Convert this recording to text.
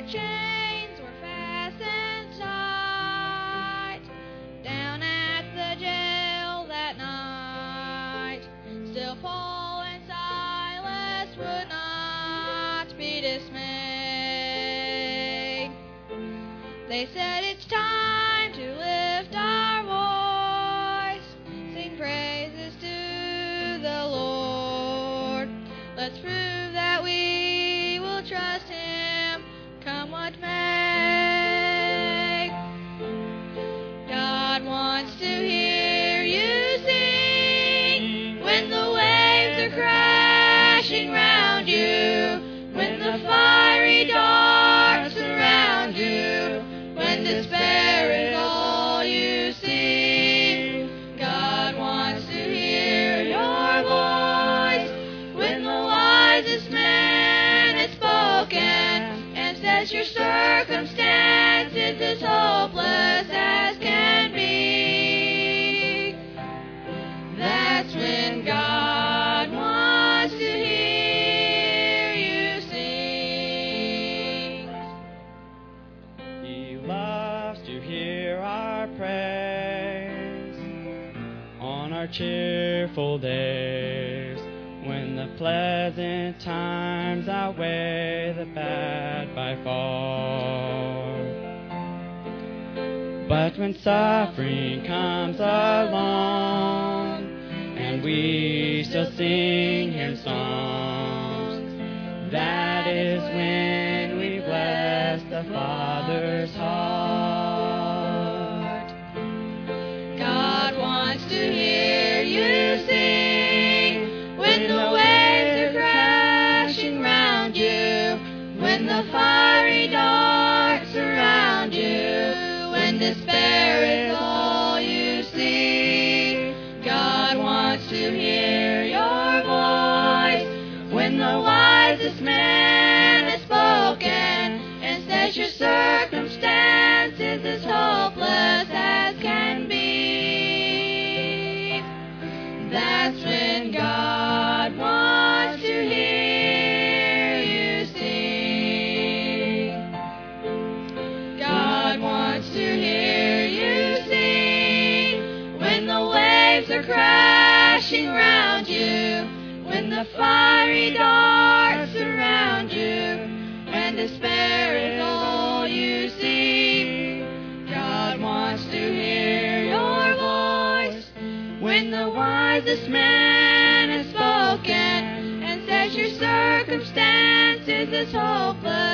chains were fastened tight down at the jail that night. Still Paul and Silas would not be dismayed. They said, it's time to lift our voice, sing praises to the Lord. Let's prove that we will trust Him, come what may. God wants to hear you sing when the waves are crashing round you, when the fiery darts surround you, when despair is all you see. God wants to hear your voice when the wisest man has spoken and says your circumstances as hopeless as can be. That's when God wants to hear you sing. He loves to hear our praise on our cheerful days, when the pleasant times outweigh the bad by far. But when suffering comes along and we still sing Him songs, that is when we bless the Father's heart. God wants to hear you sing when the waves are crashing round you, when the fiery darts surround you, when despair is all you see. God wants to hear your voice when the wisest man has spoken and says your circumstances as hopeless as can be. That's when God wants to hear you sing. God wants to hear you sing when the waves are crashing round you, when the fiery darts surround you, when despair is all you see. God wants to hear your voice when the wisest man has spoken and says your circumstances is hopeless